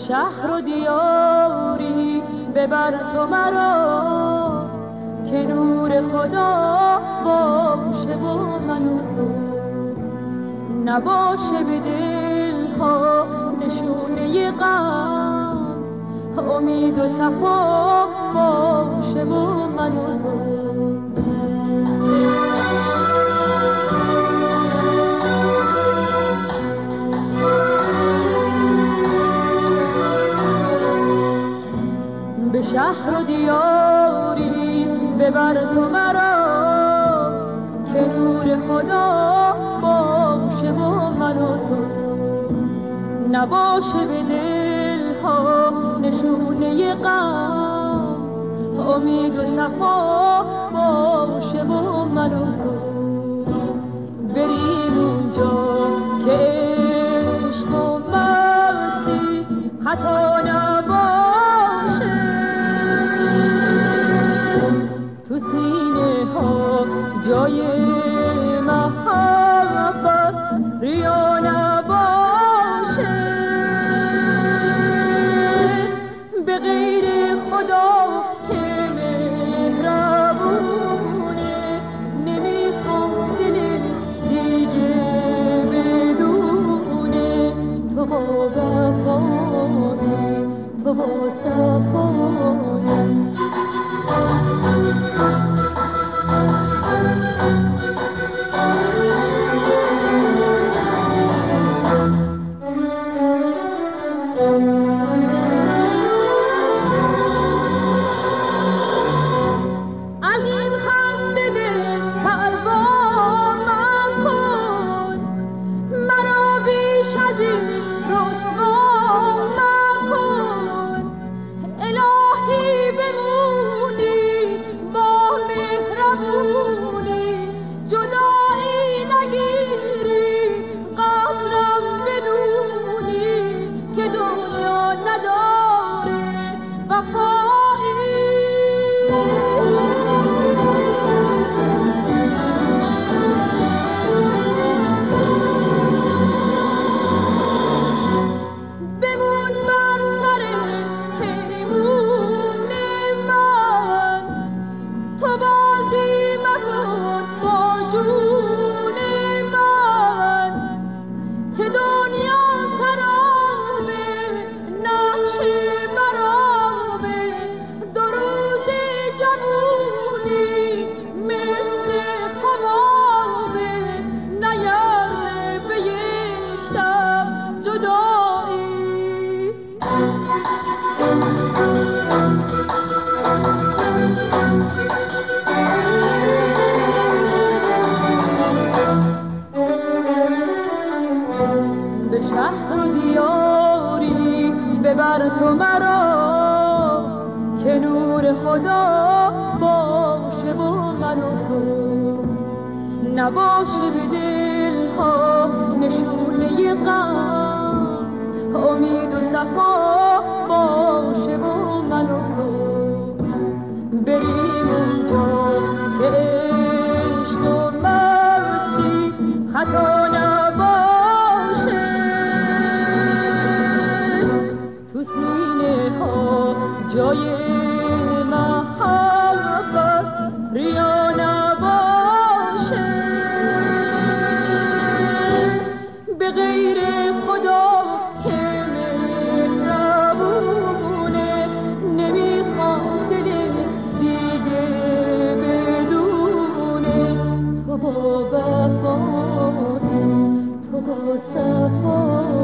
شهر و دیاری ببر تو مرا، که نور خدا باشه با من و تو، نباشه به دل ها نشونه غم، امید و صفا باشه با من و تو. به شهر و دیاری ببر تو مرا، که نور خدا باشه با من و تو، نباشه به دل ها نشونه غم، امید و صفا باشه با من و تو. بریم اونجا که عشق و مستی خطا نباشه، تو سینه ها جای محبت ریا نباشه، به غیر خدا که مهربونه، نمیخوام دل دیگه بدونه، تو با وفایی، تو با صفایی. به شهر و دیاری ببر تو مرا، که نور خدا باشه با من و تو، نباشه به دل ها نشونه غم، امید و صفا باشه با من و تو. بریم اونجا که عشق و مستی خطا نباشه، تو سینه ها جای محبت ریا نباشه، به غیر خدا که مهربونه، نمیخوام دل دیگه بدونه، تو با وفایی، تو با صفایی.